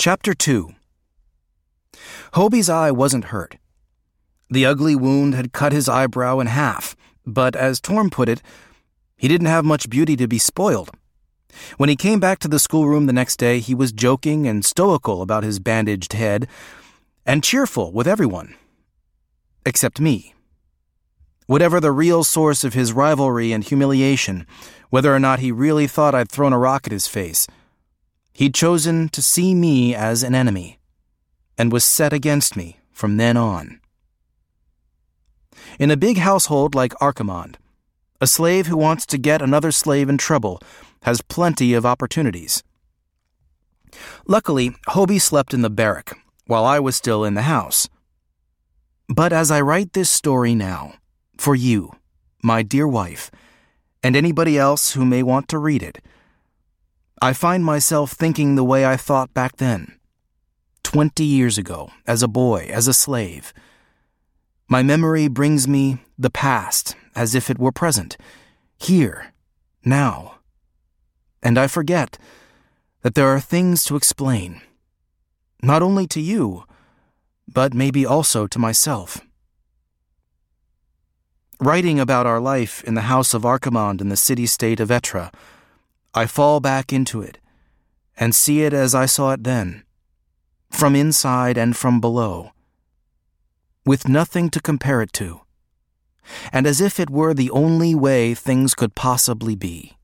Chapter 2. Hobie's eye wasn't hurt. The ugly wound had cut his eyebrow in half, but as Torm put it, he didn't have much beauty to be spoiled. When he came back to the schoolroom the next day, he was joking and stoical about his bandaged head, and cheerful with everyone. Except me. Whatever the real source of his rivalry and humiliation, whether or not he really thought I'd thrown a rock at his face, he'd chosen to see me as an enemy, and was set against me from then on. In a big household like Archimonde, a slave who wants to get another slave in trouble has plenty of opportunities. Luckily, Hobie slept in the barrack, while I was still in the house. But as I write this story now, for you, my dear wife, and anybody else who may want to read it, I find myself thinking the way I thought back then, 20 years ago, as a boy, as a slave. My memory brings me the past as if it were present, here, now. And I forget that there are things to explain, not only to you, but maybe also to myself. Writing about our life in the house of Archimonde in the city-state of Etra, I fall back into it and see it as I saw it then, from inside and from below, with nothing to compare it to, and as if it were the only way things could possibly be.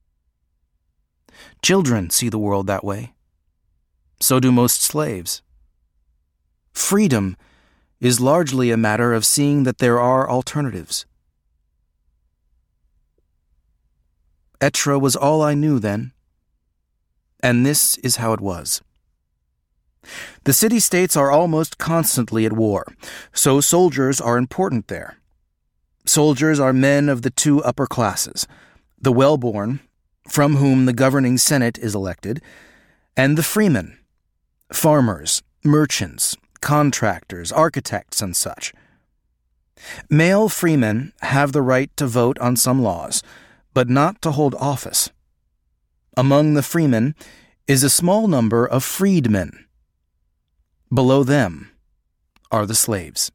Children see the world that way. So do most slaves. Freedom is largely a matter of seeing that there are alternatives. Etra was all I knew then, and this is how it was. The city-states are almost constantly at war, so soldiers are important there. Soldiers are men of the two upper classes, the well-born, from whom the governing Senate is elected, and the freemen, farmers, merchants, contractors, architects, and such. Male freemen have the right to vote on some laws, but not to hold office. Among the freemen is a small number of freedmen. Below them are the slaves.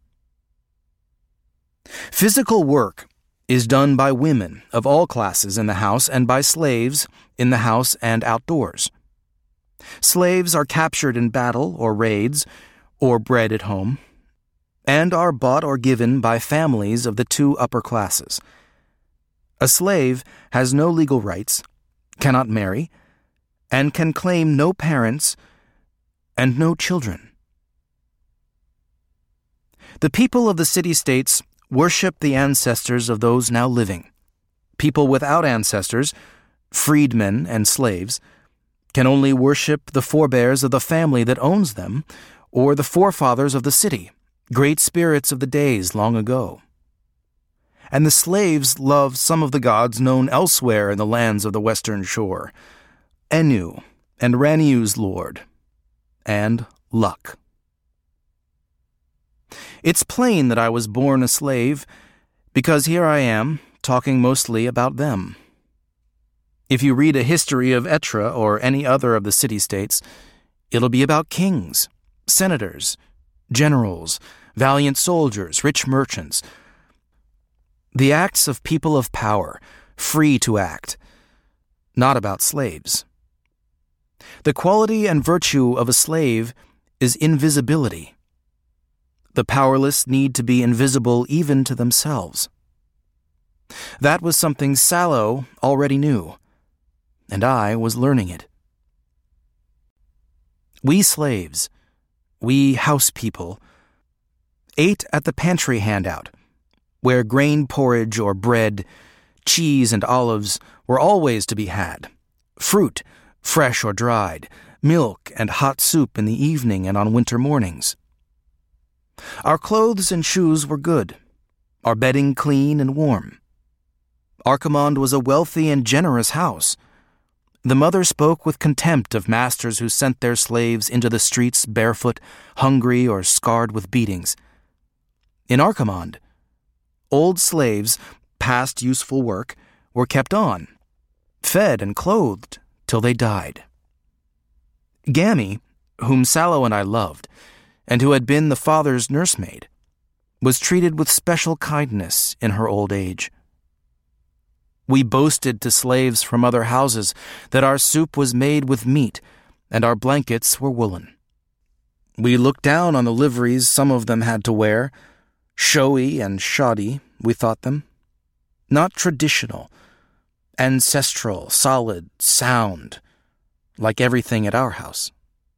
Physical work is done by women of all classes in the house and by slaves in the house and outdoors. Slaves are captured in battle or raids or bred at home, and are bought or given by families of the two upper classes. A slave has no legal rights, cannot marry, and can claim no parents and no children. The people of the city-states worship the ancestors of those now living. People without ancestors, freedmen and slaves, can only worship the forebears of the family that owns them, or the forefathers of the city, great spirits of the days long ago. And the slaves love some of the gods known elsewhere in the lands of the western shore, Enu and Raniu's lord, and Luck. It's plain that I was born a slave, because here I am, talking mostly about them. If you read a history of Etra or any other of the city-states, it'll be about kings, senators, generals, valiant soldiers, rich merchants. The acts of people of power, free to act, not about slaves. The quality and virtue of a slave is invisibility. The powerless need to be invisible even to themselves. That was something Sallow already knew, and I was learning it. We slaves, we house people, ate at the pantry handout, where grain porridge or bread, cheese and olives were always to be had, fruit, fresh or dried, milk and hot soup in the evening and on winter mornings. Our clothes and shoes were good, our bedding clean and warm. Archimonde was a wealthy and generous house. The mother spoke with contempt of masters who sent their slaves into the streets barefoot, hungry, or scarred with beatings. In Archimonde, old slaves, past useful work, were kept on, fed and clothed till they died. Gammy, whom Sallow and I loved, and who had been the father's nursemaid, was treated with special kindness in her old age. We boasted to slaves from other houses that our soup was made with meat and our blankets were woolen. We looked down on the liveries some of them had to wear, showy and shoddy, we thought them. Not traditional, ancestral, solid, sound, like everything at our house.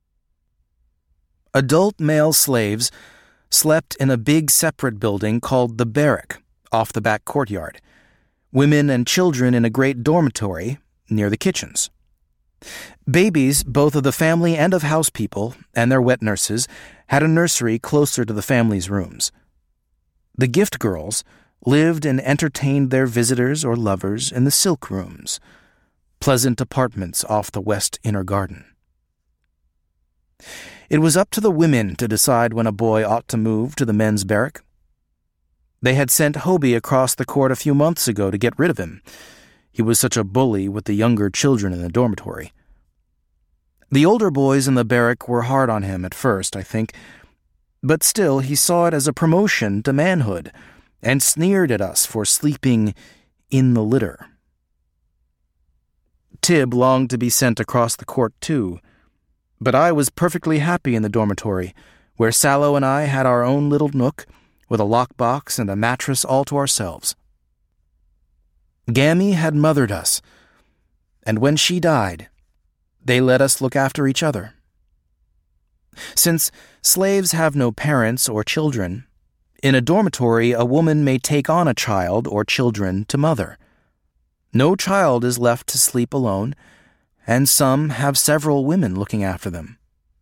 Adult male slaves slept in a big separate building called the barrack off the back courtyard, women and children in a great dormitory near the kitchens. Babies, both of the family and of house people, and their wet nurses, had a nursery closer to the family's rooms. The gift girls lived and entertained their visitors or lovers in the silk rooms, pleasant apartments off the west inner garden. It was up to the women to decide when a boy ought to move to the men's barrack. They had sent Hobie across the court a few months ago to get rid of him. He was such a bully with the younger children in the dormitory. The older boys in the barrack were hard on him at first, I think, but still he saw it as a promotion to manhood and sneered at us for sleeping in the litter. Tib longed to be sent across the court too, but I was perfectly happy in the dormitory, where Sallow and I had our own little nook with a lockbox and a mattress all to ourselves. Gammy had mothered us, and when she died, they let us look after each other. Since slaves have no parents or children, in a dormitory a woman may take on a child or children to mother. No child is left to sleep alone, and some have several women looking after them.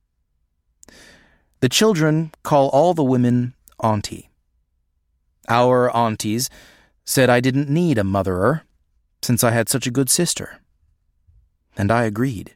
The children call all the women auntie. Our aunties said I didn't need a motherer, since I had such a good sister. And I agreed.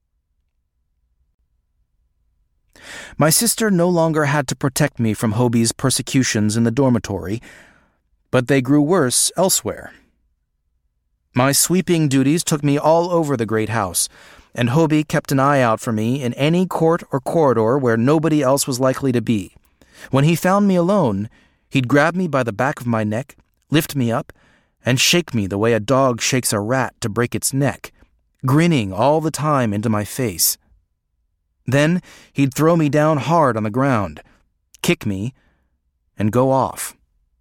My sister no longer had to protect me from Hobie's persecutions in the dormitory, but they grew worse elsewhere. My sweeping duties took me all over the great house, and Hobie kept an eye out for me in any court or corridor where nobody else was likely to be. When he found me alone, he'd grab me by the back of my neck, lift me up, and shake me the way a dog shakes a rat to break its neck, grinning all the time into my face. Then he'd throw me down hard on the ground, kick me, and go off.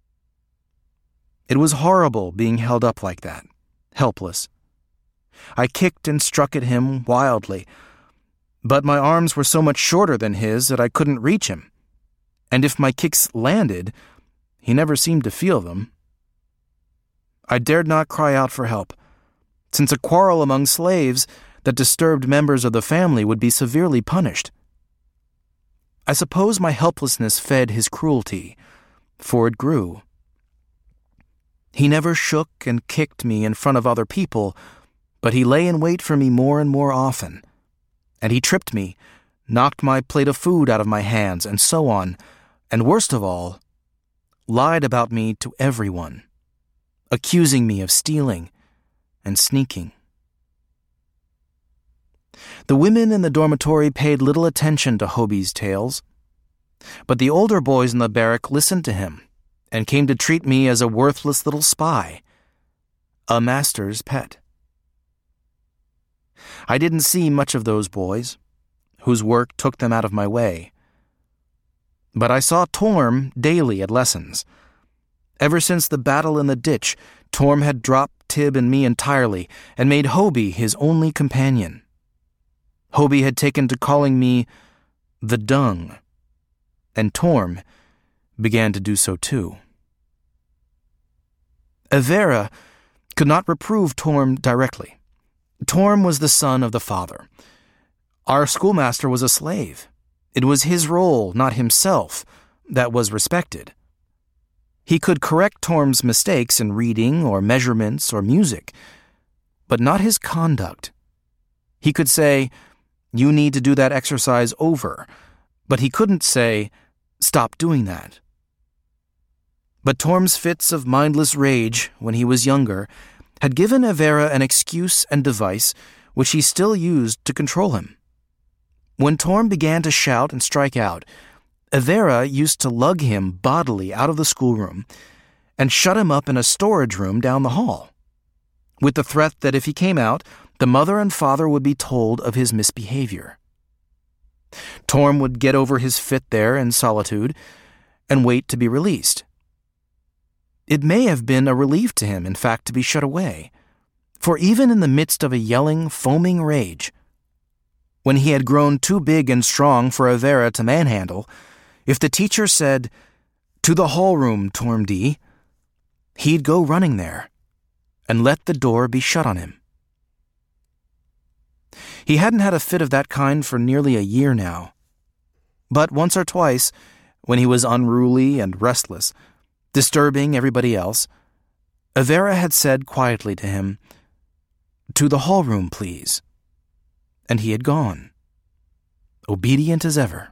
It was horrible being held up like that, helpless. I kicked and struck at him wildly, but my arms were so much shorter than his that I couldn't reach him, and if my kicks landed, he never seemed to feel them. I dared not cry out for help, since a quarrel among slaves that disturbed members of the family would be severely punished. I suppose my helplessness fed his cruelty, for it grew. He never shook and kicked me in front of other people, but he lay in wait for me more and more often, and he tripped me, knocked my plate of food out of my hands, and so on, and worst of all, lied about me to everyone, accusing me of stealing and sneaking. The women in the dormitory paid little attention to Hobie's tales, but the older boys in the barrack listened to him and came to treat me as a worthless little spy, a master's pet. I didn't see much of those boys, whose work took them out of my way, but I saw Torm daily at lessons. Ever since the battle in the ditch, Torm had dropped Tib and me entirely and made Hobie his only companion. Hobie had taken to calling me the Dung, and Torm began to do so too. Avera could not reprove Torm directly. Torm was the son of the father. Our schoolmaster was a slave. It was his role, not himself, that was respected. He could correct Torm's mistakes in reading or measurements or music, but not his conduct. He could say, "You need to do that exercise over," but he couldn't say, "Stop doing that." But Torm's fits of mindless rage, when he was younger, had given Avera an excuse and device which he still used to control him. When Torm began to shout and strike out, Avera used to lug him bodily out of the schoolroom and shut him up in a storage room down the hall, with the threat that if he came out, the mother and father would be told of his misbehavior. Torm would get over his fit there in solitude and wait to be released. It may have been a relief to him, in fact, to be shut away, for even in the midst of a yelling, foaming rage, when he had grown too big and strong for Avera to manhandle, if the teacher said, "To the hall room, Torm D," he'd go running there and let the door be shut on him. He hadn't had a fit of that kind for nearly a year now, but once or twice, when he was unruly and restless, disturbing everybody else, Avera had said quietly to him, "To the hall room, please," and he had gone, obedient as ever.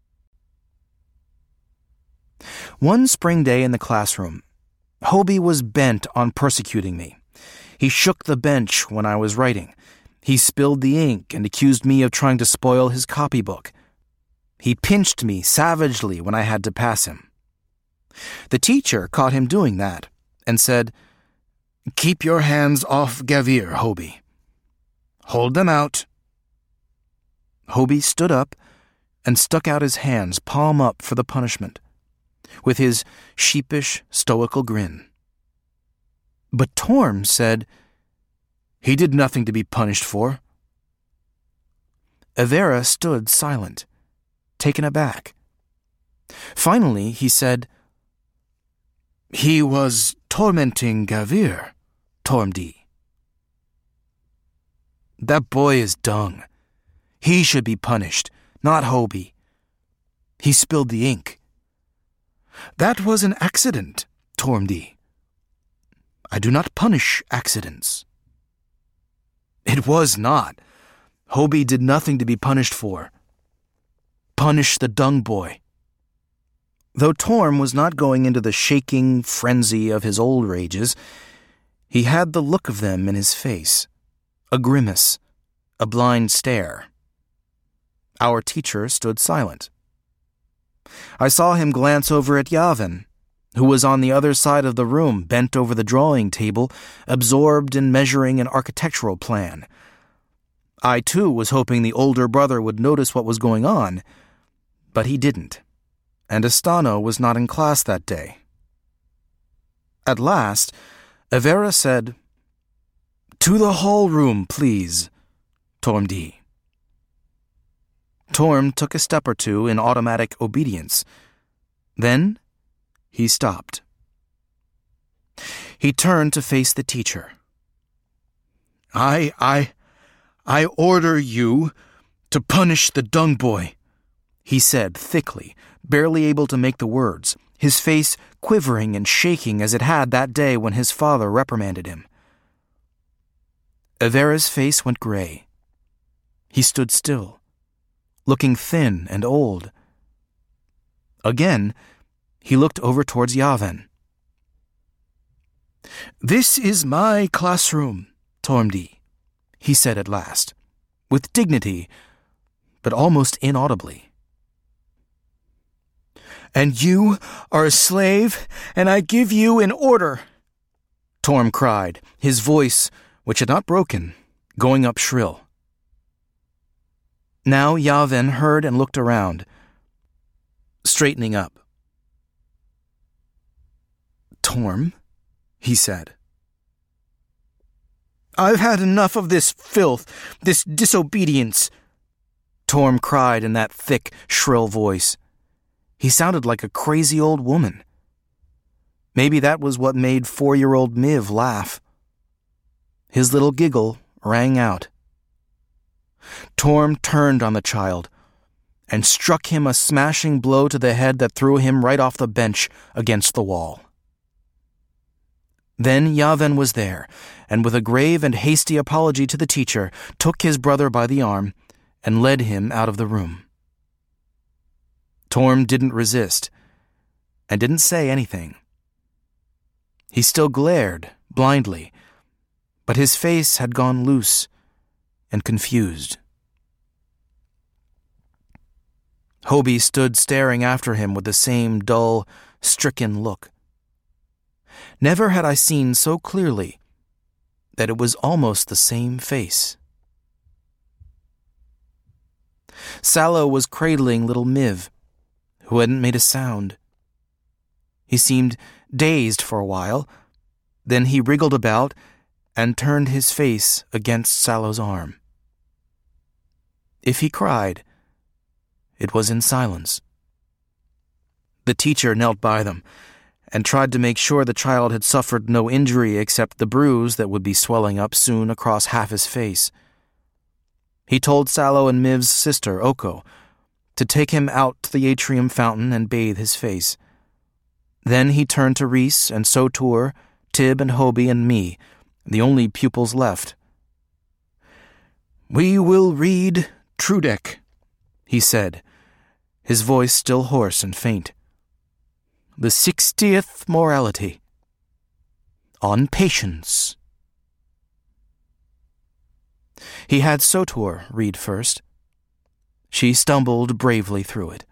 One spring day in the classroom, Hobie was bent on persecuting me. He shook the bench when I was writing. He spilled the ink and accused me of trying to spoil his copybook. He pinched me savagely when I had to pass him. The teacher caught him doing that and said, "Keep your hands off Gavir, Hobie. Hold them out." Hobie stood up and stuck out his hands palm up for the punishment, with his sheepish, stoical grin. But Torm said, "He did nothing to be punished for." Avera stood silent, taken aback. Finally, he said, "He was tormenting Gavir, Torm D." "That boy is dung. He should be punished, not Hobie. He spilled the ink." "That was an accident, Torm D. I do not punish accidents." "It was not. Hobie did nothing to be punished for. Punish the dung boy." Though Torm was not going into the shaking frenzy of his old rages, he had the look of them in his face, a grimace, a blind stare. Our teacher stood silent. I saw him glance over at Yavin, who was on the other side of the room, bent over the drawing table, absorbed in measuring an architectural plan. I, too, was hoping the older brother would notice what was going on, but he didn't, and Astano was not in class that day. At last, Avera said, "To the hall room, please, Torm D." Torm took a step or two in automatic obedience. Then he stopped. He turned to face the teacher. I order you to punish the dung boy," he said thickly, barely able to make the words, his face quivering and shaking as it had that day when his father reprimanded him. Avera's face went gray. He stood still, looking thin and old. Again, he looked over towards Yavin. "This is my classroom, Torm D," he said at last, with dignity, but almost inaudibly. "And you are a slave, and I give you an order," Torm cried, his voice, which had not broken, going up shrill. Now Yavin heard and looked around, straightening up. "Torm," he said. "I've had enough of this filth, this disobedience," Torm cried in that thick, shrill voice. He sounded like a crazy old woman. Maybe that was what made 4-year-old Miv laugh. His little giggle rang out. Torm turned on the child and struck him a smashing blow to the head that threw him right off the bench against the wall. Then Yavin was there, and with a grave and hasty apology to the teacher, took his brother by the arm and led him out of the room. Torm didn't resist, and didn't say anything. He still glared, blindly, but his face had gone loose and confused. Hobie stood staring after him with the same dull, stricken look. Never had I seen so clearly that it was almost the same face. Sallow was cradling little Miv, who hadn't made a sound. He seemed dazed for a while, then he wriggled about and turned his face against Sallow's arm. If he cried, it was in silence. The teacher knelt by them and tried to make sure the child had suffered no injury except the bruise that would be swelling up soon across half his face. He told Sallow and Miv's sister, Oko, to take him out to the atrium fountain and bathe his face. Then he turned to Reese and Sotur, Tib and Hobie and me, the only pupils left. "We will read Trudek," he said, his voice still hoarse and faint. "The 60th morality. On patience." He had Sotur read first. She stumbled bravely through it.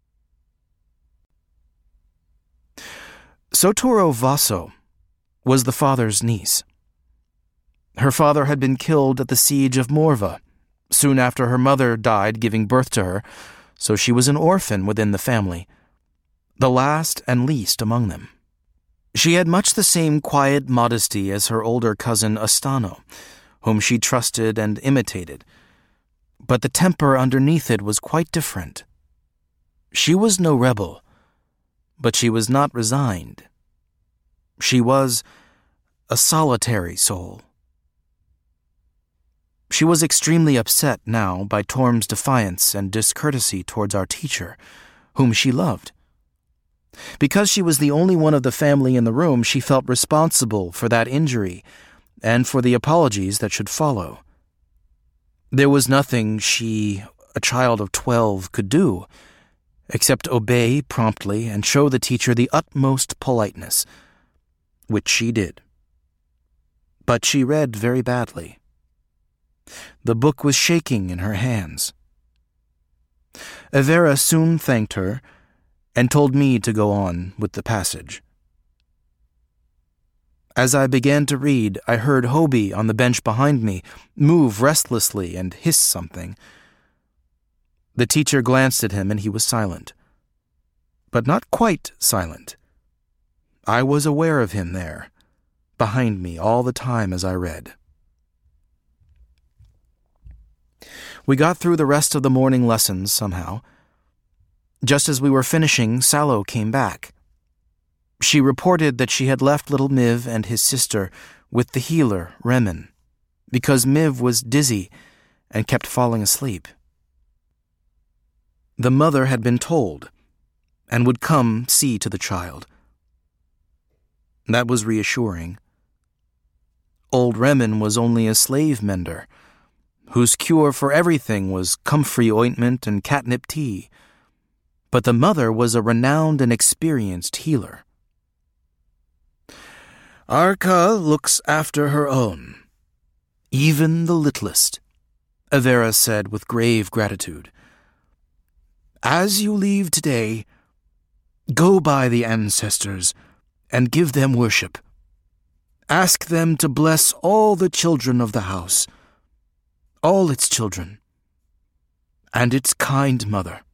Soturo Vaso was the father's niece. Her father had been killed at the siege of Morva, soon after her mother died giving birth to her, so she was an orphan within the family, the last and least among them. She had much the same quiet modesty as her older cousin Astano, whom she trusted and imitated, but the temper underneath it was quite different. She was no rebel, but she was not resigned. She was a solitary soul. She was extremely upset now by Torm's defiance and discourtesy towards our teacher, whom she loved. Because she was the only one of the family in the room, she felt responsible for that injury and for the apologies that should follow. There was nothing she, a child of 12, could do except obey promptly and show the teacher the utmost politeness, which she did. But she read very badly. The book was shaking in her hands. Evera soon thanked her and told me to go on with the passage. As I began to read, I heard Hobie on the bench behind me move restlessly and hiss something. The teacher glanced at him and he was silent. But not quite silent. I was aware of him there, behind me all the time as I read. We got through the rest of the morning lessons somehow. Just as we were finishing, Sallow came back. She reported that she had left little Miv and his sister with the healer, Remen, because Miv was dizzy and kept falling asleep. The mother had been told and would come see to the child. That was reassuring. Old Remen was only a slave mender, whose cure for everything was comfrey ointment and catnip tea, but the mother was a renowned and experienced healer. "Arca looks after her own, even the littlest," Evera said with grave gratitude. "As you leave today, go by the ancestors and give them worship. Ask them to bless all the children of the house, all its children, and its kind mother."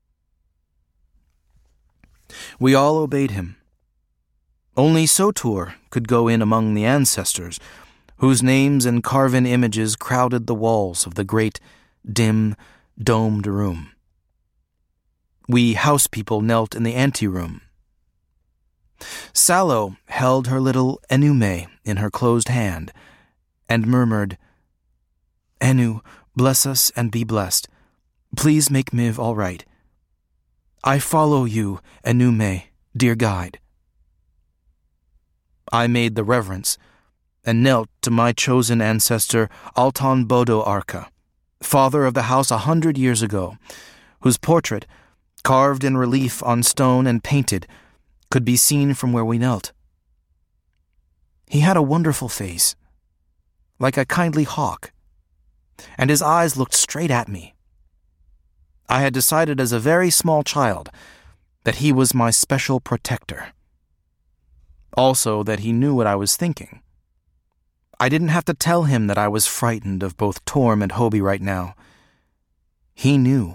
We all obeyed him. Only Sotur could go in among the ancestors, whose names and carven images crowded the walls of the great, dim, domed room. We house people knelt in the anteroom. Sallow held her little Enume in her closed hand and murmured, "Enu, bless us and be blessed. Please make Miv all right. I follow you, Enume, dear guide." I made the reverence and knelt to my chosen ancestor Alton Bodo Arca, father of the house 100 years ago, whose portrait, carved in relief on stone and painted, could be seen from where we knelt. He had a wonderful face, like a kindly hawk, and his eyes looked straight at me. I had decided as a very small child that he was my special protector. Also, that he knew what I was thinking. I didn't have to tell him that I was frightened of both Torm and Hobie right now. He knew.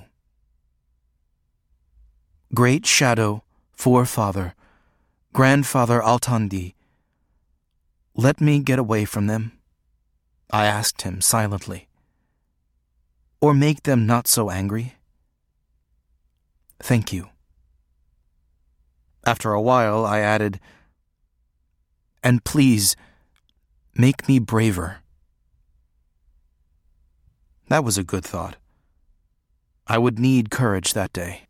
Great Shadow, Forefather, Grandfather Altandi, let me get away from them, I asked him silently. Or make them not so angry. Thank you. After a while, I added, and please, make me braver. That was a good thought. I would need courage that day.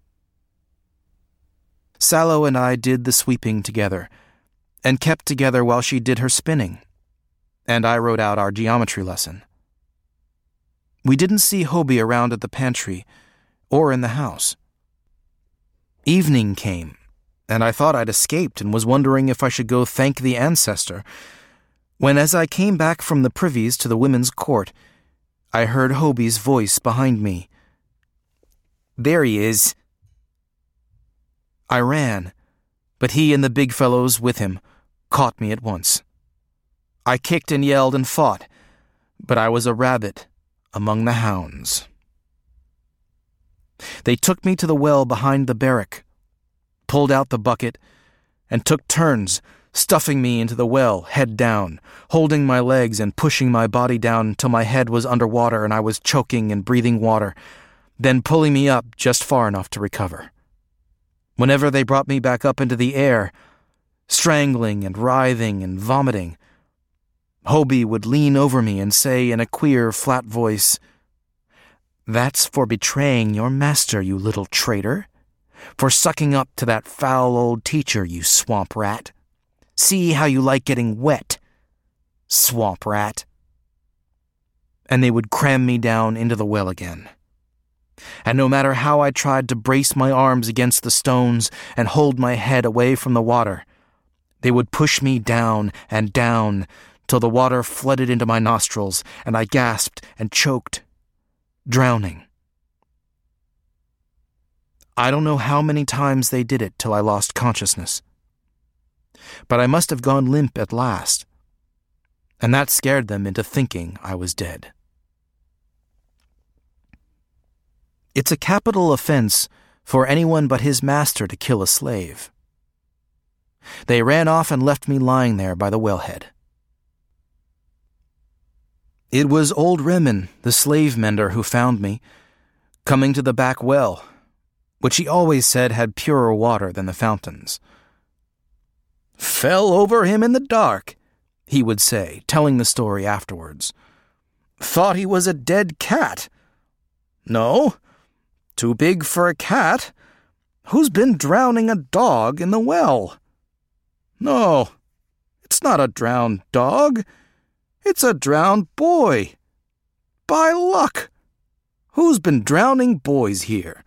Sallow and I did the sweeping together, and kept together while she did her spinning, and I wrote out our geometry lesson. We didn't see Hobie around at the pantry or in the house. Evening came, and I thought I'd escaped and was wondering if I should go thank the ancestor, when as I came back from the privies to the women's court, I heard Hobie's voice behind me. There he is. I ran, but he and the big fellows with him caught me at once. I kicked and yelled and fought, but I was a rabbit among the hounds. They took me to the well behind the barrack, pulled out the bucket, and took turns stuffing me into the well, head down, holding my legs and pushing my body down until my head was underwater and I was choking and breathing water, then pulling me up just far enough to recover. Whenever they brought me back up into the air, strangling and writhing and vomiting, Hobie would lean over me and say in a queer, flat voice, "That's for betraying your master, you little traitor. For sucking up to that foul old teacher, you swamp rat. See how you like getting wet, swamp rat." And they would cram me down into the well again. And no matter how I tried to brace my arms against the stones and hold my head away from the water, they would push me down and down till the water flooded into my nostrils and I gasped and choked, drowning. I don't know how many times they did it till I lost consciousness. But I must have gone limp at last, and that scared them into thinking I was dead. It's a capital offense for anyone but his master to kill a slave. They ran off and left me lying there by the wellhead. It was old Remen, the slave mender, who found me, coming to the back well, which he always said had purer water than the fountains. "Fell over him in the dark," he would say, telling the story afterwards. "Thought he was a dead cat. No, too big for a cat. Who's been drowning a dog in the well? No, it's not a drowned dog. It's a drowned boy. By luck. Who's been drowning boys here?"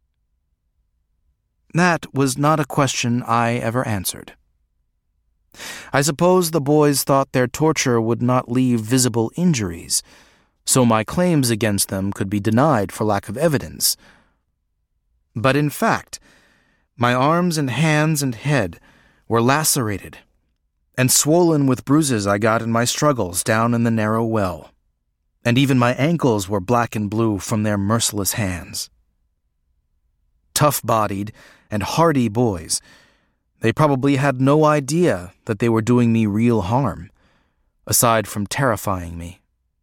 That was not a question I ever answered. I suppose the boys thought their torture would not leave visible injuries, so my claims against them could be denied for lack of evidence. But in fact, my arms and hands and head were lacerated and swollen with bruises I got in my struggles down in the narrow well, and even my ankles were black and blue from their merciless hands. Tough-bodied and hardy boys, they probably had no idea that they were doing me real harm, aside from terrifying me.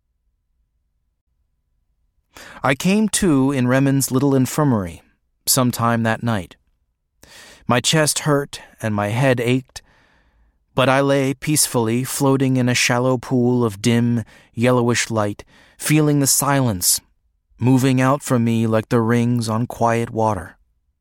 I came to in Remen's little infirmary sometime that night. My chest hurt and my head ached, but I lay peacefully floating in a shallow pool of dim, yellowish light, feeling the silence moving out from me like the rings on quiet water.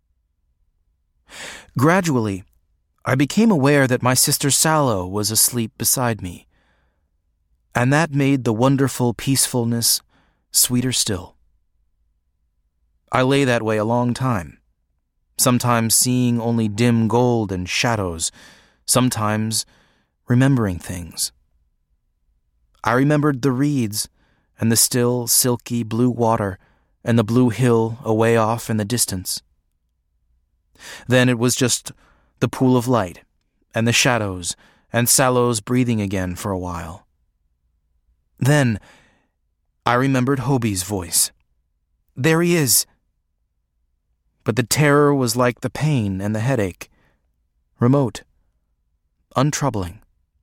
Gradually, I became aware that my sister Sallow was asleep beside me, and that made the wonderful peacefulness sweeter still. I lay that way a long time, sometimes seeing only dim gold and shadows, sometimes remembering things. I remembered the reeds and the still, silky blue water and the blue hill away off in the distance. Then it was just the pool of light, and the shadows, and Sallows breathing again for a while. Then I remembered Hobie's voice. There he is! But the terror was like the pain and the headache, remote, untroubling.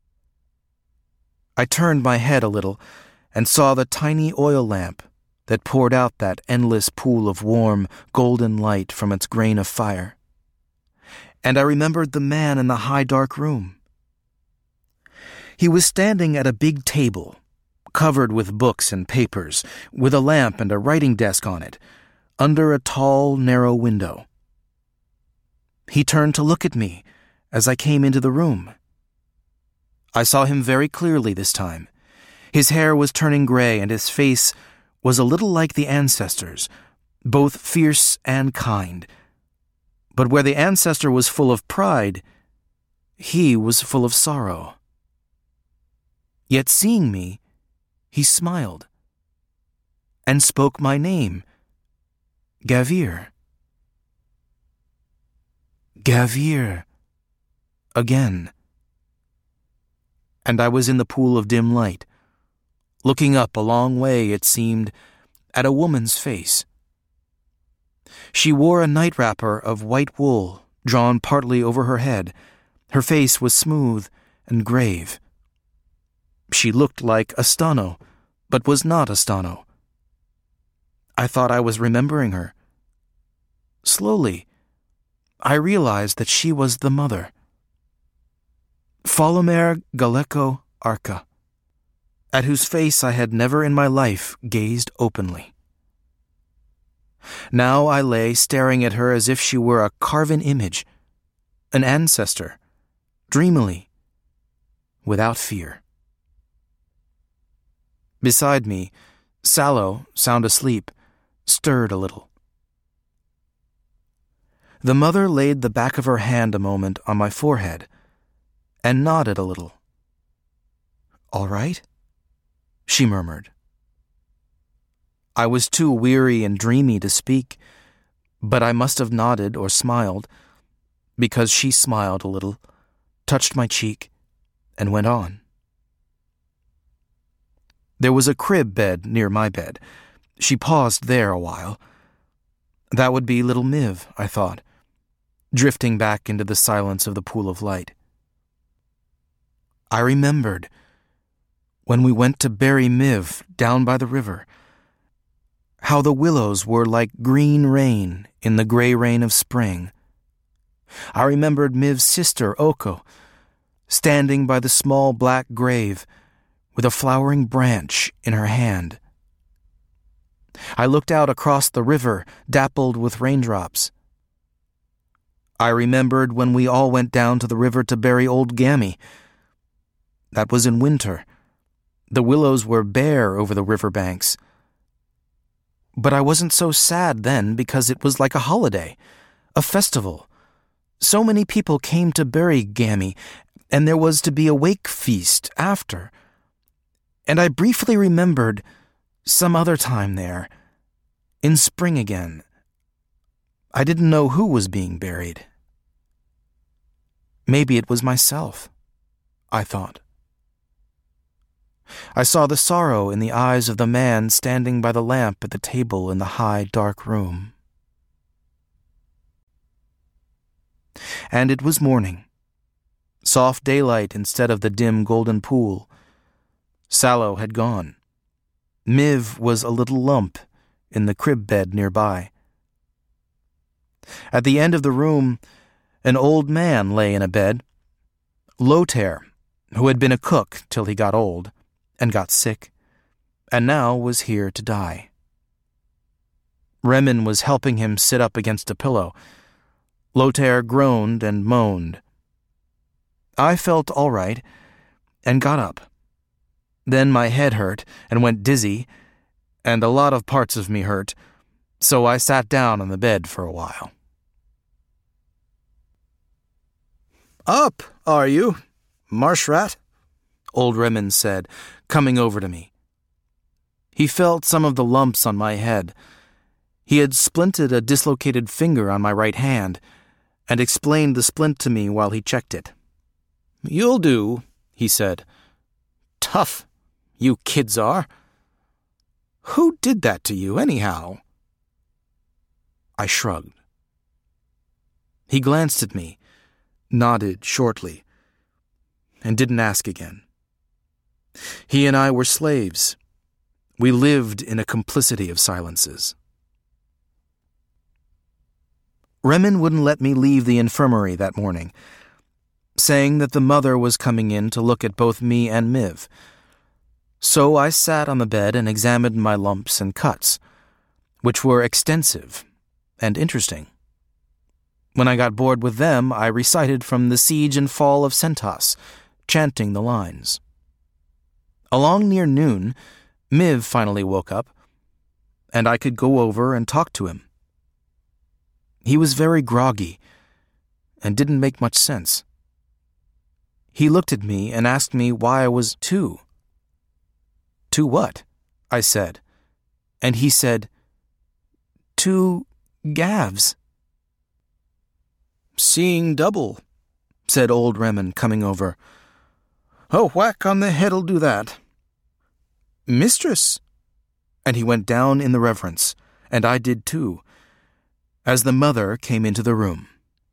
I turned my head a little and saw the tiny oil lamp that poured out that endless pool of warm, golden light from its grain of fire. And I remembered the man in the high dark room. He was standing at a big table, covered with books and papers, with a lamp and a writing desk on it, under a tall, narrow window. He turned to look at me as I came into the room. I saw him very clearly this time. His hair was turning gray and his face was a little like the ancestors, both fierce and kind. But where the ancestor was full of pride, he was full of sorrow. Yet seeing me, he smiled and spoke my name, Gavir. Gavir. Again. And I was in the pool of dim light, looking up a long way, it seemed, at a woman's face. She wore a night wrapper of white wool drawn partly over her head. Her face was smooth and grave. She looked like Astano, but was not Astano. I thought I was remembering her. Slowly, I realized that she was the mother. Falomer Galeko Arca, at whose face I had never in my life gazed openly. Now I lay staring at her as if she were a carven image, an ancestor, dreamily, without fear. Beside me, Sallow, sound asleep, stirred a little. The mother laid the back of her hand a moment on my forehead and nodded a little. "All right?" she murmured. I was too weary and dreamy to speak, but I must have nodded or smiled, because she smiled a little, touched my cheek, and went on. There was a crib bed near my bed. She paused there a while. That would be little Miv, I thought, drifting back into the silence of the pool of light. I remembered when we went to bury Miv down by the river, how the willows were like green rain in the gray rain of spring. I remembered Miv's sister, Oko, standing by the small black grave with a flowering branch in her hand. I looked out across the river, dappled with raindrops. I remembered when we all went down to the river to bury old Gammy. That was in winter. The willows were bare over the river banks. But I wasn't so sad then because it was like a holiday, a festival. So many people came to bury Gammy, and there was to be a wake feast after. And I briefly remembered some other time there, in spring again. I didn't know who was being buried. Maybe it was myself, I thought. I saw the sorrow in the eyes of the man standing by the lamp at the table in the high, dark room. And it was morning. Soft daylight instead of the dim golden pool. Sallow had gone. Miv was a little lump in the crib bed nearby. At the end of the room, an old man lay in a bed. Lothair, who had been a cook till he got old and got sick, and now was here to die. Remen was helping him sit up against a pillow. Lothair groaned and moaned. I felt all right and got up. Then my head hurt and went dizzy, and a lot of parts of me hurt, so I sat down on the bed for a while. "Up, are you, Marshrat?" old Remen said, coming over to me. He felt some of the lumps on my head, He had splinted a dislocated finger on my right hand and explained the splint to me while he checked it. "You'll do," he said. "Tough, you kids are. Who did that to you, anyhow?" I shrugged. He glanced at me, nodded shortly, and didn't ask again. He and I were slaves. We lived in a complicity of silences. Remen wouldn't let me leave the infirmary that morning, saying that the mother was coming in to look at both me and Miv. So I sat on the bed and examined my lumps and cuts, which were extensive and interesting. When I got bored with them, I recited from The Siege and Fall of Sentos, chanting the lines. Along near noon, Miv finally woke up, and I could go over and talk to him. He was very groggy and didn't make much sense. He looked at me and asked me why I was 2. "2 what?" I said, and he said, "2 Gavs." "Seeing double," said old Remen, coming over. "A whack on the head'll do that." "Mistress," and he went down in the reverence, and I did too, as the mother came into the room.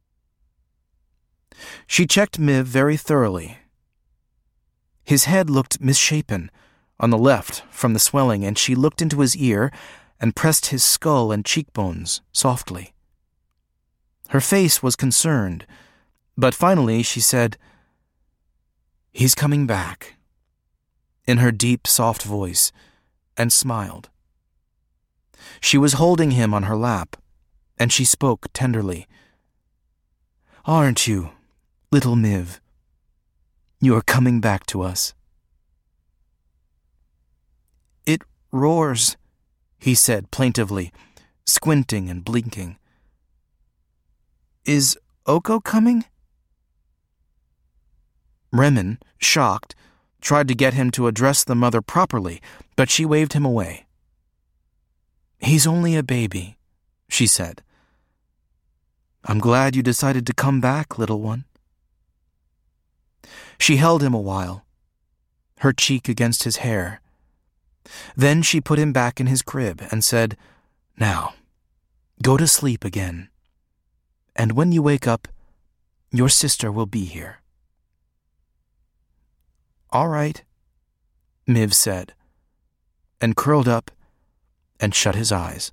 She checked Miv very thoroughly. His head looked misshapen on the left from the swelling, and she looked into his ear and pressed his skull and cheekbones softly. Her face was concerned, but finally she said, "He's coming back," in her deep, soft voice, and smiled. She was holding him on her lap, and she spoke tenderly. "Aren't you, little Miv? You are coming back to us." "It roars," he said plaintively, squinting and blinking. "Is Oko coming?" Remen, shocked, tried to get him to address the mother properly, but she waved him away. "He's only a baby," she said. "I'm glad you decided to come back, little one." She held him a while, her cheek against his hair. Then she put him back in his crib and said, "Now, go to sleep again. And when you wake up, your sister will be here." "All right," Miv said, and curled up and shut his eyes.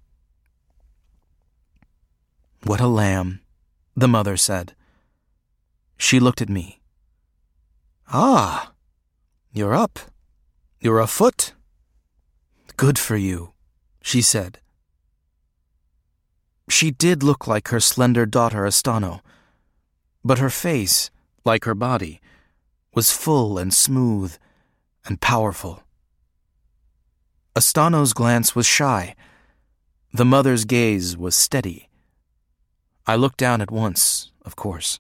"What a lamb," the mother said. She looked at me. "Ah, you're up. You're afoot. Good for you," she said. She did look like her slender daughter Astano, but her face, like her body, was full and smooth and powerful. Astano's glance was shy. The mother's gaze was steady. I looked down at once, of course.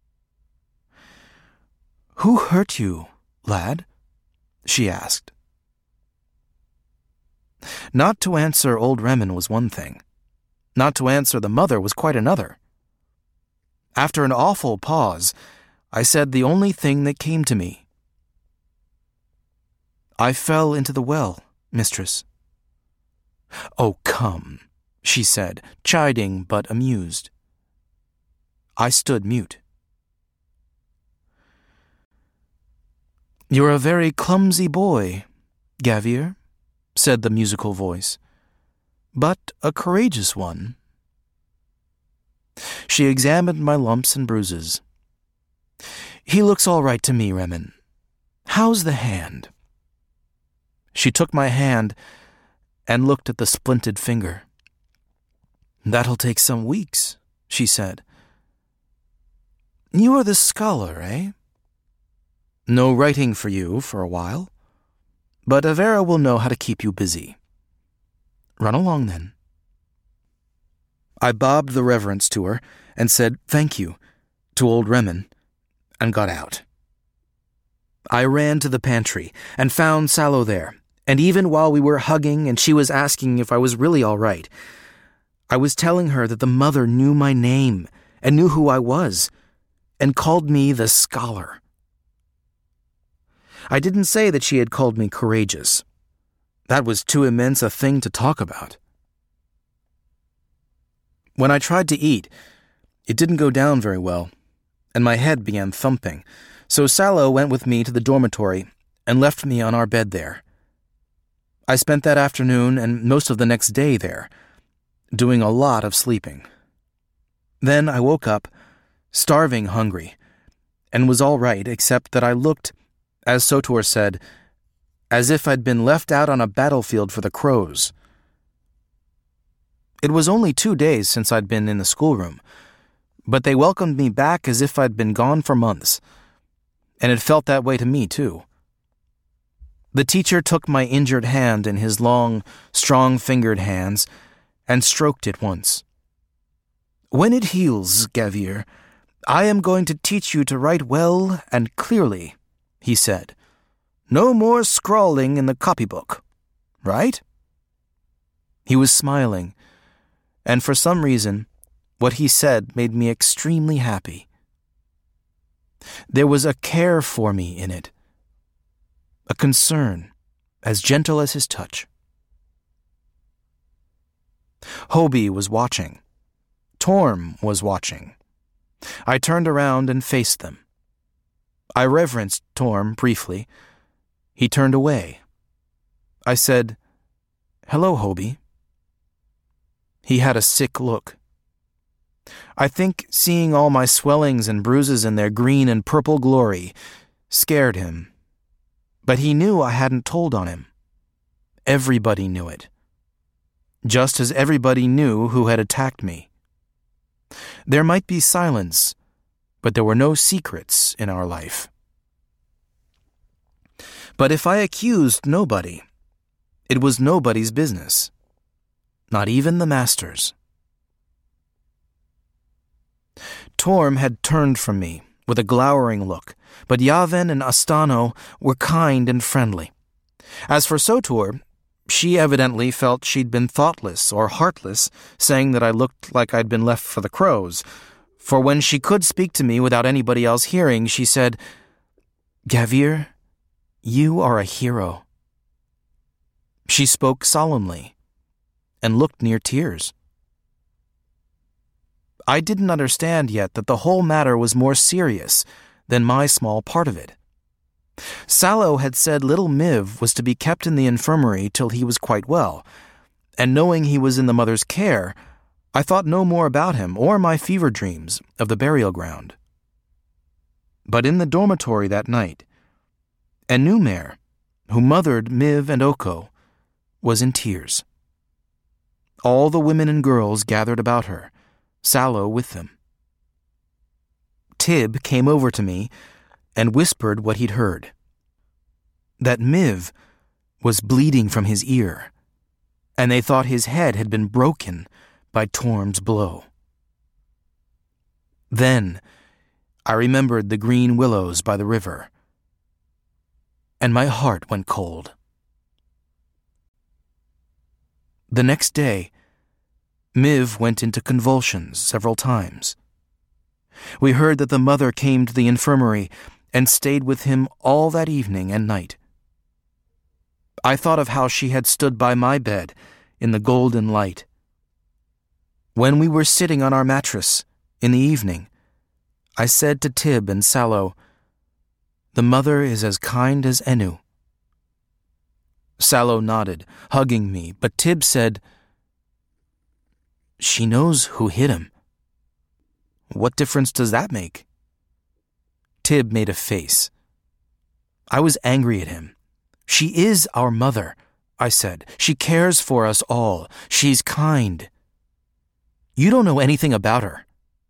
"Who hurt you, lad?" she asked. Not to answer old Remen was one thing. Not to answer the mother was quite another. After an awful pause, I said the only thing that came to me. "I fell into the well, mistress." "Oh, come," she said, chiding but amused. I stood mute. "You're a very clumsy boy, Gavir," said the musical voice, "but a courageous one." She examined my lumps and bruises. "He looks all right to me, Remen. How's the hand?" She took my hand and looked at the splinted finger. "That'll take some weeks," she said. "You are the scholar, eh? No writing for you for a while, but Avera will know how to keep you busy. Run along, then." I bobbed the reverence to her and said thank you to old Remen and got out. I ran to the pantry and found Salo there, and even while we were hugging and she was asking if I was really all right, I was telling her that the mother knew my name and knew who I was, and called me the scholar. I didn't say that she had called me courageous. That was too immense a thing to talk about. When I tried to eat, it didn't go down very well, and my head began thumping, so Salo went with me to the dormitory and left me on our bed there. I spent that afternoon and most of the next day there, doing a lot of sleeping. Then I woke up, starving hungry, and was all right except that I looked, as Sotor said, as if I'd been left out on a battlefield for the crows. It was only 2 days since I'd been in the schoolroom, but they welcomed me back as if I'd been gone for months, and it felt that way to me, too. The teacher took my injured hand in his long, strong-fingered hands and stroked it once. "When it heals, Gavir, I am going to teach you to write well and clearly," he said. "No more scrawling in the copybook, right?" He was smiling, and for some reason, what he said made me extremely happy. There was a care for me in it, a concern as gentle as his touch. Hobie was watching. Torm was watching. I turned around and faced them. I reverenced Torm briefly. He turned away. I said, "Hello, Hobie." He had a sick look. I think seeing all my swellings and bruises in their green and purple glory scared him. But he knew I hadn't told on him. Everybody knew it. Just as everybody knew who had attacked me. There might be silence, but there were no secrets in our life. But if I accused nobody, it was nobody's business. Not even the master's. Torm had turned from me with a glowering look, but Yaven and Astano were kind and friendly. As for Sotor, she evidently felt she'd been thoughtless or heartless, saying that I looked like I'd been left for the crows, for when she could speak to me without anybody else hearing, she said, "Gavir, you are a hero." She spoke solemnly and looked near tears. I didn't understand yet that the whole matter was more serious than my small part of it. Salo had said little Miv was to be kept in the infirmary till he was quite well, and knowing he was in the mother's care, I thought no more about him or my fever dreams of the burial ground. But in the dormitory that night, Enumer, who mothered Miv and Oko, was in tears. All the women and girls gathered about her, Salo with them. Tib came over to me and whispered what he'd heard. That Miv was bleeding from his ear, and they thought his head had been broken by Torm's blow. Then I remembered the green willows by the river, and my heart went cold. The next day, Miv went into convulsions several times. We heard that the mother came to the infirmary and stayed with him all that evening and night. I thought of how she had stood by my bed in the golden light. When we were sitting on our mattress in the evening, I said to Tib and Salo, "The mother is as kind as Enu." Salo nodded, hugging me, but Tib said, "She knows who hit him." "What difference does that make?" Tib made a face. I was angry at him. "She is our mother," I said. "She cares for us all. She's kind. You don't know anything about her."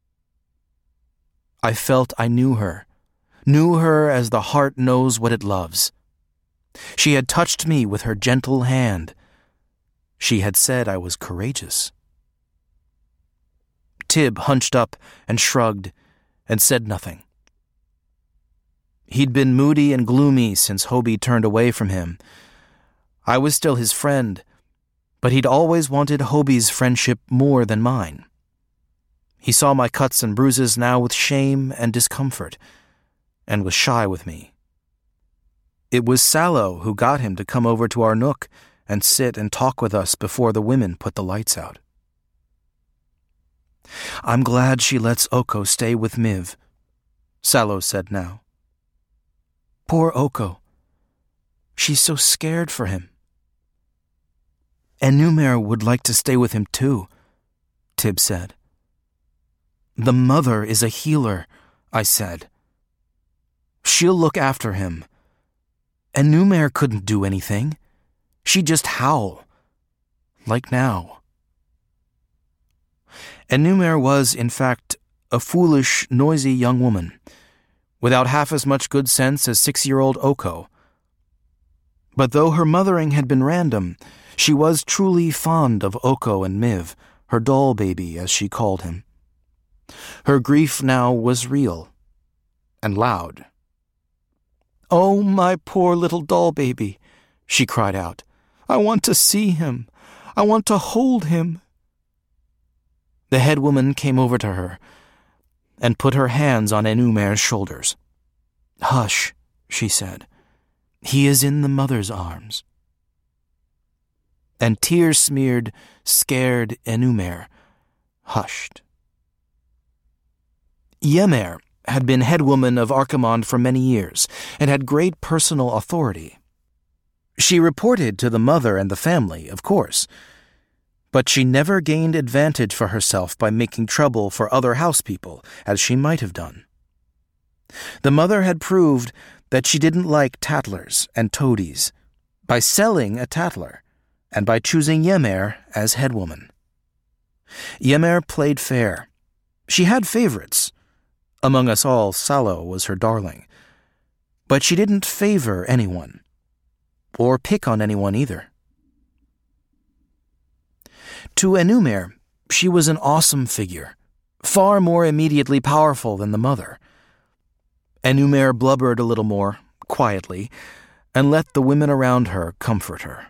I felt I knew her as the heart knows what it loves. She had touched me with her gentle hand. She had said I was courageous. Tib hunched up and shrugged and said nothing. He'd been moody and gloomy since Hobie turned away from him. I was still his friend, but he'd always wanted Hobie's friendship more than mine. He saw my cuts and bruises now with shame and discomfort, and was shy with me. It was Sallow who got him to come over to our nook and sit and talk with us before the women put the lights out. "I'm glad she lets Oko stay with Miv," Sallow said now. "Poor Oko. She's so scared for him." "Enumere would like to stay with him too," Tib said. "The mother is a healer," I said. "She'll look after him. Enumere couldn't do anything. She'd just howl. Like now." Enumere was, in fact, a foolish, noisy young woman, without half as much good sense as 6-year-old Oko. But though her mothering had been random, she was truly fond of Oko and Miv, her doll baby, as she called him. Her grief now was real and loud. "Oh, my poor little doll baby," she cried out. "I want to see him. I want to hold him." The head woman came over to her and put her hands on Enumere's shoulders. "Hush," she said. "He is in the mother's arms." And tear-smeared, scared Enumere hushed. Ymir had been head woman of Archimonde for many years and had great personal authority. She reported to the mother and the family, of course, but she never gained advantage for herself by making trouble for other housepeople, as she might have done. The mother had proved that she didn't like tattlers and toadies by selling a tattler and by choosing Ymir as head woman. Ymir played fair. She had favorites. Among us all, Sallow was her darling. But she didn't favor anyone, or pick on anyone either. To Enumere, she was an awesome figure, far more immediately powerful than the mother. Enumere blubbered a little more, quietly, and let the women around her comfort her.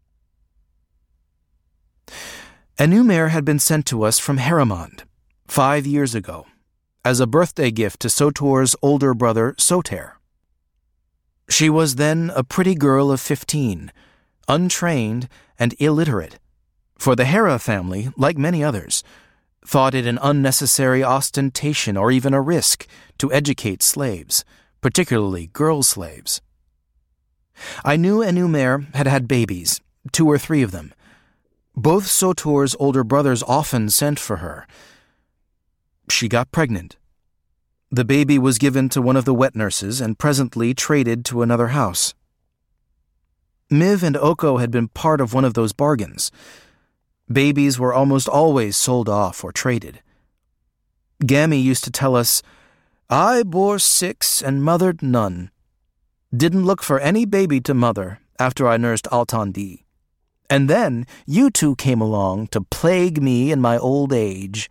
Enumere had been sent to us from Heremond 5 years ago, as a birthday gift to Sotor's older brother, Soter. She was then a pretty girl of 15, untrained and illiterate, for the Hera family, like many others, thought it an unnecessary ostentation or even a risk to educate slaves, particularly girl slaves. I knew Enumere had had babies, 2 or 3 of them. Both Sotor's older brothers often sent for her. She got pregnant. The baby was given to one of the wet nurses and presently traded to another house. Miv and Oko had been part of one of those bargains. Babies were almost always sold off or traded. Gammy used to tell us, "I bore 6 and mothered none. Didn't look for any baby to mother after I nursed Altandi. And then you 2 came along to plague me in my old age."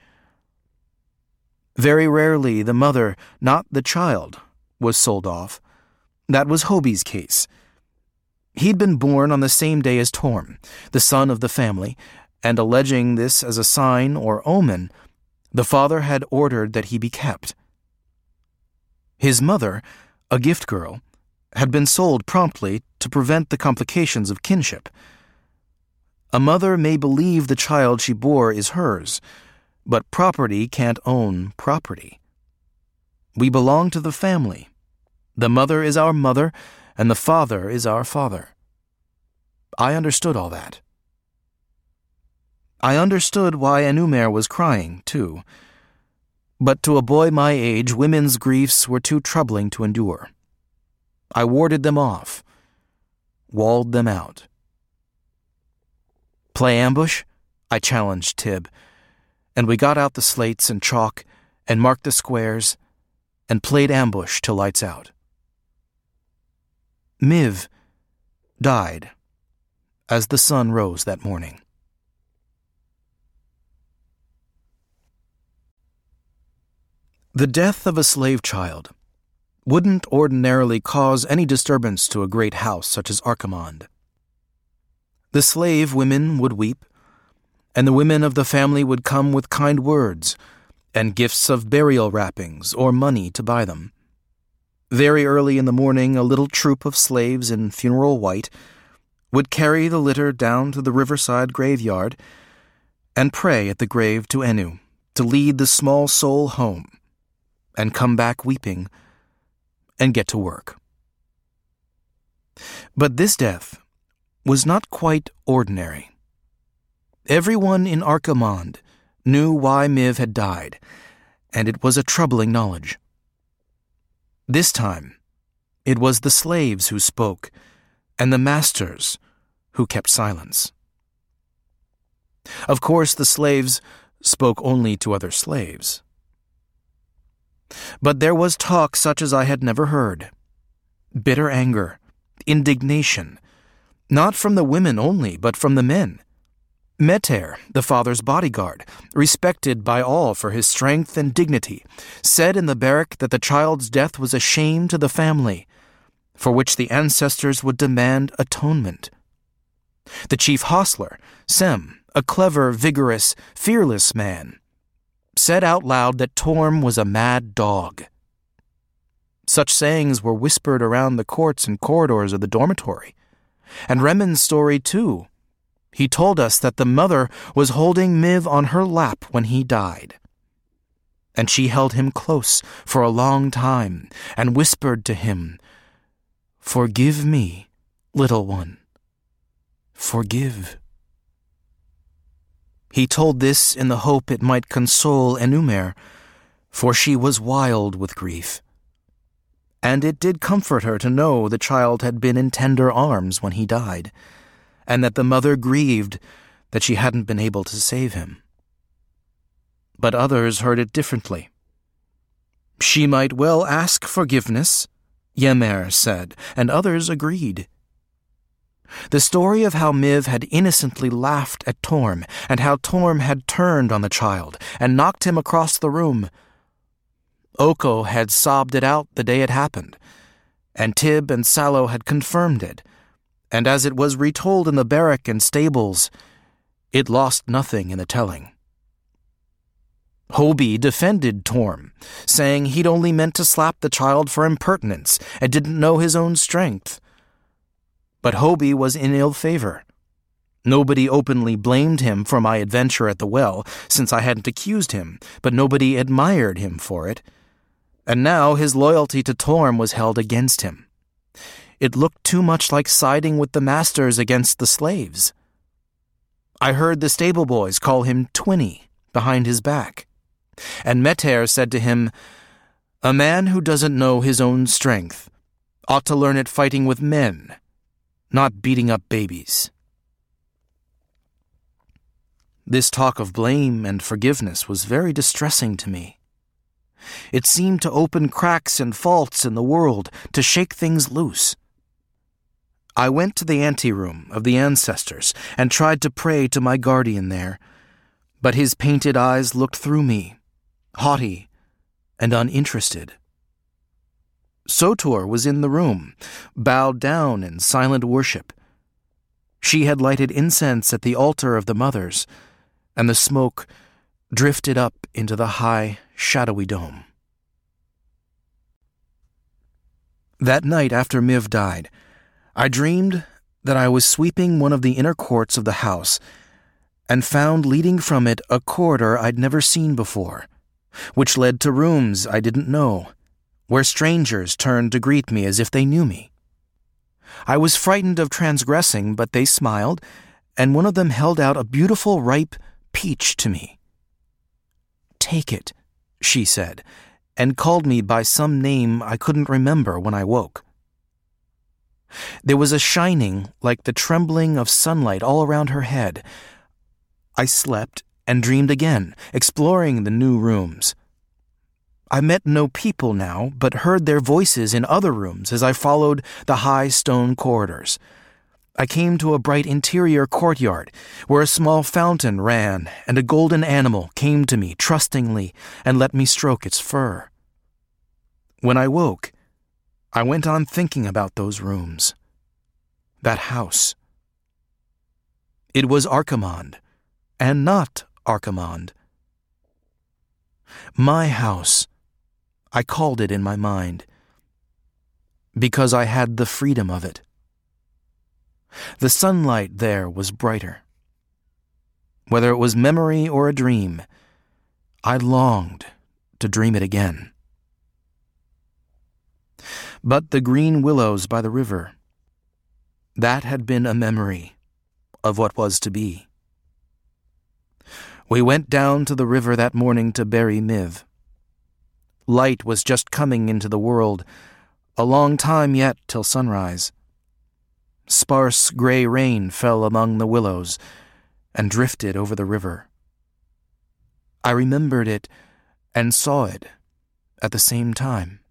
Very rarely the mother, not the child, was sold off. That was Hobie's case. He'd been born on the same day as Torm, the son of the family, and alleging this as a sign or omen, the father had ordered that he be kept. His mother, a gift girl, had been sold promptly to prevent the complications of kinship. A mother may believe the child she bore is hers, but property can't own property. We belong to the family. The mother is our mother, and the father is our father. I understood all that. I understood why Enumere was crying, too. But to a boy my age, women's griefs were too troubling to endure. I warded them off, walled them out. "Play ambush?" I challenged Tib, and we got out the slates and chalk and marked the squares and played ambush till lights out. Miv died as the sun rose that morning. The death of a slave child wouldn't ordinarily cause any disturbance to a great house such as Archimonde. The slave women would weep, and the women of the family would come with kind words and gifts of burial wrappings or money to buy them. Very early in the morning, a little troop of slaves in funeral white would carry the litter down to the riverside graveyard and pray at the grave to Enu to lead the small soul home and come back weeping and get to work. But this death was not quite ordinary. Everyone in Archimonde knew why Miv had died, and it was a troubling knowledge. This time, it was the slaves who spoke, and the masters who kept silence. Of course, the slaves spoke only to other slaves. But there was talk such as I had never heard. Bitter anger, indignation, not from the women only, but from the men. Meter, the father's bodyguard, respected by all for his strength and dignity, said in the barrack that the child's death was a shame to the family, for which the ancestors would demand atonement. The chief hostler, Sem, a clever, vigorous, fearless man, said out loud that Torm was a mad dog. Such sayings were whispered around the courts and corridors of the dormitory. And Remen's story, too. He told us that the mother was holding Miv on her lap when he died. And she held him close for a long time and whispered to him, "Forgive me, little one. Forgive." He told this in the hope it might console Enumer, for she was wild with grief. And it did comfort her to know the child had been in tender arms when he died, and that the mother grieved that she hadn't been able to save him. But others heard it differently. She might well ask forgiveness, Yemer said, and others agreed. The story of how Miv had innocently laughed at Torm, and how Torm had turned on the child and knocked him across the room. Oko had sobbed it out the day it happened, and Tib and Sallow had confirmed it, and as it was retold in the barrack and stables, it lost nothing in the telling. Hobie defended Torm, saying he'd only meant to slap the child for impertinence and didn't know his own strength. But Hobie was in ill favor. Nobody openly blamed him for my adventure at the well, since I hadn't accused him, but nobody admired him for it. And now his loyalty to Torm was held against him. It looked too much like siding with the masters against the slaves. I heard the stable boys call him Twinny behind his back. And Meter said to him, "A man who doesn't know his own strength ought to learn it fighting with men, not beating up babies." This talk of blame and forgiveness was very distressing to me. It seemed to open cracks and faults in the world, to shake things loose. I went to the anteroom of the ancestors and tried to pray to my guardian there, but his painted eyes looked through me, haughty and uninterested. Sotor was in the room, bowed down in silent worship. She had lighted incense at the altar of the mothers, and the smoke drifted up into the high, shadowy dome. That night after Miv died, I dreamed that I was sweeping one of the inner courts of the house and found leading from it a corridor I'd never seen before, which led to rooms I didn't know, where strangers turned to greet me as if they knew me. I was frightened of transgressing, but they smiled, and one of them held out a beautiful ripe peach to me. "Take it," she said, and called me by some name I couldn't remember when I woke. There was a shining like the trembling of sunlight all around her head. I slept and dreamed again, exploring the new rooms. I met no people now, but heard their voices in other rooms as I followed the high stone corridors. I came to a bright interior courtyard where a small fountain ran and a golden animal came to me trustingly and let me stroke its fur. When I woke, I went on thinking about those rooms, that house. It was Archimonde, and not Archimonde. My house, I called it in my mind, because I had the freedom of it. The sunlight there was brighter. Whether it was memory or a dream, I longed to dream it again. But the green willows by the river, that had been a memory of what was to be. We went down to the river that morning to bury Miv. Light was just coming into the world, a long time yet till sunrise. Sparse gray rain fell among the willows and drifted over the river. I remembered it and saw it at the same time.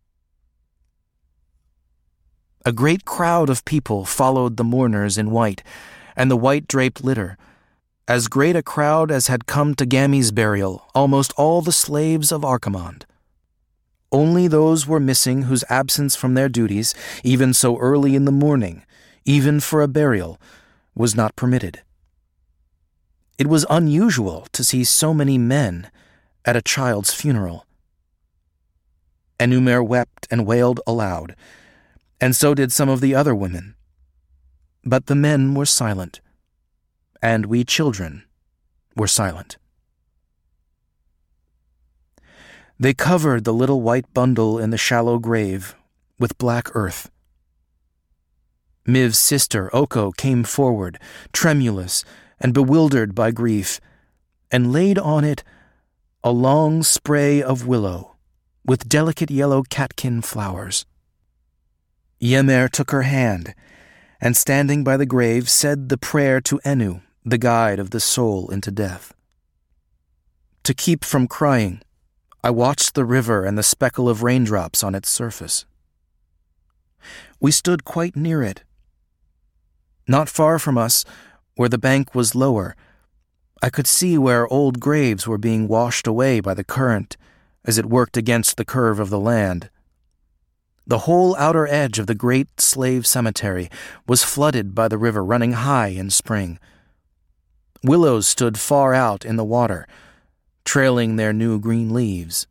A great crowd of people followed the mourners in white and the white-draped litter, as great a crowd as had come to Gammy's burial, almost all the slaves of Archimonde. Only those were missing whose absence from their duties, even so early in the morning, even for a burial, was not permitted. It was unusual to see so many men at a child's funeral. Enumer wept and wailed aloud, and so did some of the other women. But the men were silent, and we children were silent. They covered the little white bundle in the shallow grave with black earth. Miv's sister, Oko, came forward, tremulous and bewildered by grief, and laid on it a long spray of willow with delicate yellow catkin flowers. Yemer took her hand, and standing by the grave said the prayer to Enu, the guide of the soul into death. To keep from crying, I watched the river and the speckle of raindrops on its surface. We stood quite near it. Not far from us, where the bank was lower, I could see where old graves were being washed away by the current as it worked against the curve of the land. The whole outer edge of the great slave cemetery was flooded by the river running high in spring. Willows stood far out in the water, trailing their new green leaves.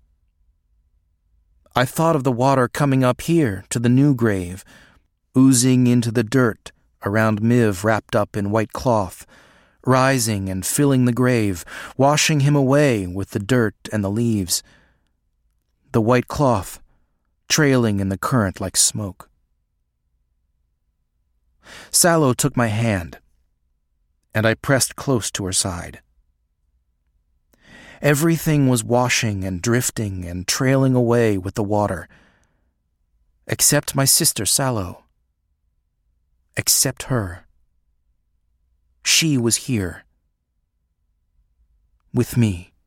I thought of the water coming up here to the new grave, oozing into the dirt around Miv wrapped up in white cloth, rising and filling the grave, washing him away with the dirt and the leaves. The white cloth trailing in the current like smoke. Sallow took my hand, and I pressed close to her side. Everything was washing and drifting and trailing away with the water, except my sister Sallow. Except her. She was here. With me.